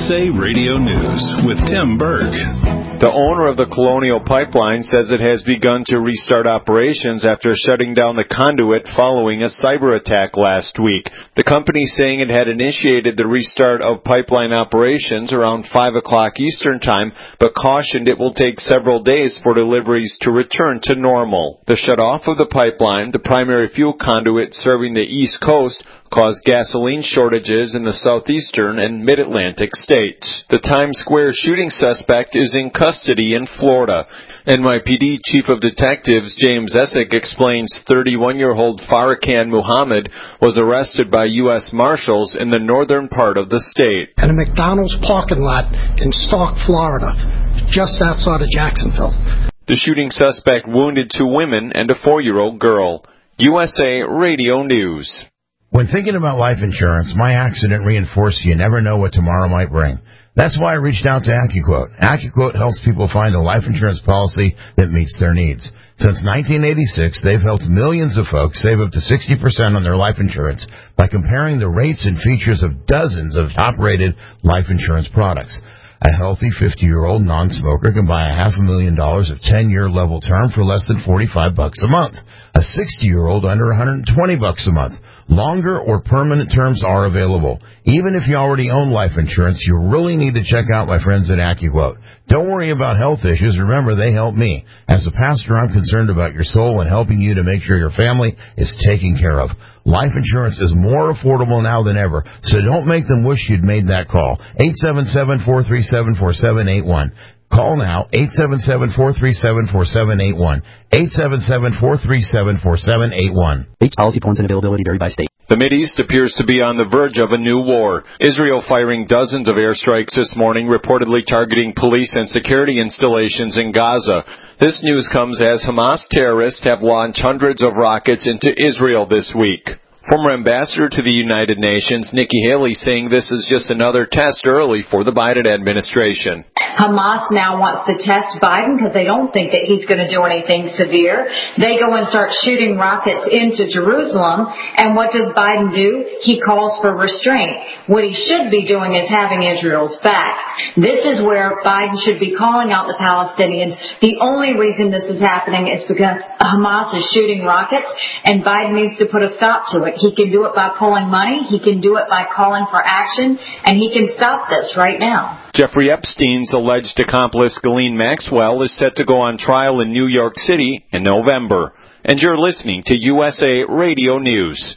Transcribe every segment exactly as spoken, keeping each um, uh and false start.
S A Radio News with Tim Berg. The owner of the Colonial Pipeline says it has begun to restart operations after shutting down the conduit following a cyber attack last week. The company saying it had initiated the restart of pipeline operations around five o'clock Eastern Time, but cautioned it will take several days for deliveries to return to normal. The shutoff of the pipeline, the primary fuel conduit serving the East Coast, caused gasoline shortages in the southeastern and mid-Atlantic states. The Times Square shooting suspect is in custody in Florida. N Y P D Chief of Detectives James Essick explains thirty-one-year-old Farrakhan Muhammad was arrested by U S Marshals in the northern part of the state. In a McDonald's parking lot in Stark, Florida, just outside of Jacksonville. The shooting suspect wounded two women and a four-year-old girl. U S A Radio News. When thinking about life insurance, my accident reinforced you never know what tomorrow might bring. That's why I reached out to AccuQuote. AccuQuote helps people find a life insurance policy that meets their needs. Since nineteen eighty-six, they've helped millions of folks save up to sixty percent on their life insurance by comparing the rates and features of dozens of top-rated life insurance products. A healthy fifty-year-old non-smoker can buy a half a million dollars of ten-year level term for less than forty-five bucks a month. A sixty-year-old under one hundred twenty bucks a month. Longer or permanent terms are available. Even if you already own life insurance, you really need to check out my friends at AccuQuote. Don't worry about health issues. Remember, they help me. As a pastor, I'm concerned about your soul and helping you to make sure your family is taken care of. Life insurance is more affordable now than ever, so don't make them wish you'd made that call. eight seven seven, four three seven, four seven eight one. Call now, eight seven seven, four three seven, four seven eight one. eight seven seven, four three seven, four seven eight one. Each policy points and availability vary by state. The Mideast appears to be on the verge of a new war. Israel firing dozens of airstrikes this morning, reportedly targeting police and security installations in Gaza. This news comes as Hamas terrorists have launched hundreds of rockets into Israel this week. Former ambassador to the United Nations, Nikki Haley, saying this is just another test early for the Biden administration. Hamas now wants to test Biden because they don't think that he's going to do anything severe. They go and start shooting rockets into Jerusalem, and what does Biden do? He calls for restraint. What he should be doing is having Israel's back. This is where Biden should be calling out the Palestinians. The only reason this is happening is because Hamas is shooting rockets, and Biden needs to put a stop to it. He can do it by pulling money, he can do it by calling for action, and he can stop this right now. Jeffrey Epstein's alleged accomplice, Ghislaine Maxwell, is set to go on trial in New York City in November. And you're listening to U S A Radio News.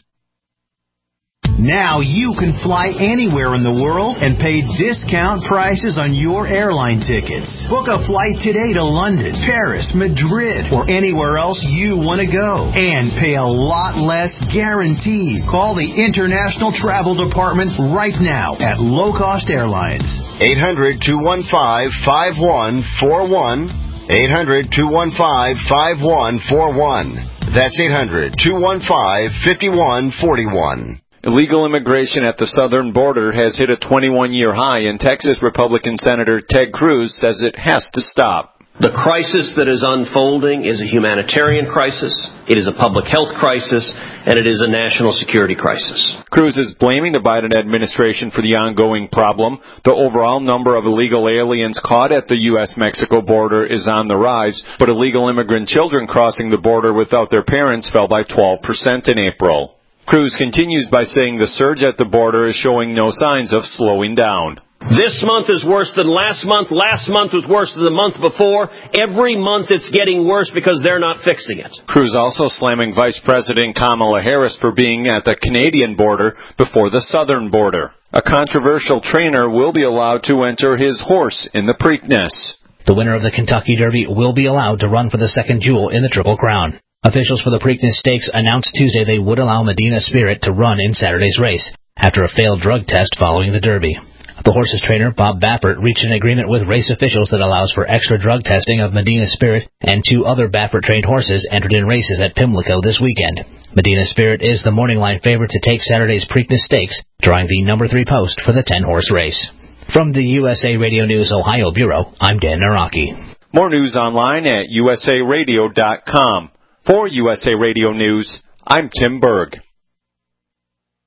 Now you can fly anywhere in the world and pay discount prices on your airline tickets. Book a flight today to London, Paris, Madrid, or anywhere else you want to go. And pay a lot less guaranteed. Call the International Travel Department right now at Low Cost Airlines. eight hundred, two one five, five one four one. eight hundred, two one five, five one four one. That's eight hundred, two one five, five one four one. Illegal immigration at the southern border has hit a twenty-one-year high, and Texas Republican Senator Ted Cruz says it has to stop. The crisis that is unfolding is a humanitarian crisis, it is a public health crisis, and it is a national security crisis. Cruz is blaming the Biden administration for the ongoing problem. The overall number of illegal aliens caught at the U S Mexico border is on the rise, but illegal immigrant children crossing the border without their parents fell by twelve percent in April. Cruz continues by saying the surge at the border is showing no signs of slowing down. This month is worse than last month. Last month was worse than the month before. Every month it's getting worse because they're not fixing it. Cruz also slamming Vice President Kamala Harris for being at the Canadian border before the southern border. A controversial trainer will be allowed to enter his horse in the Preakness. The winner of the Kentucky Derby will be allowed to run for the second jewel in the Triple Crown. Officials for the Preakness Stakes announced Tuesday they would allow Medina Spirit to run in Saturday's race after a failed drug test following the Derby. The horse's trainer, Bob Baffert, reached an agreement with race officials that allows for extra drug testing of Medina Spirit, and two other Baffert-trained horses entered in races at Pimlico this weekend. Medina Spirit is the morning line favorite to take Saturday's Preakness Stakes, drawing the number three post for the ten-horse race. From the U S A Radio News Ohio Bureau, I'm Dan Naraki. More news online at U S A radio dot com. For U S A Radio News, I'm Tim Berg.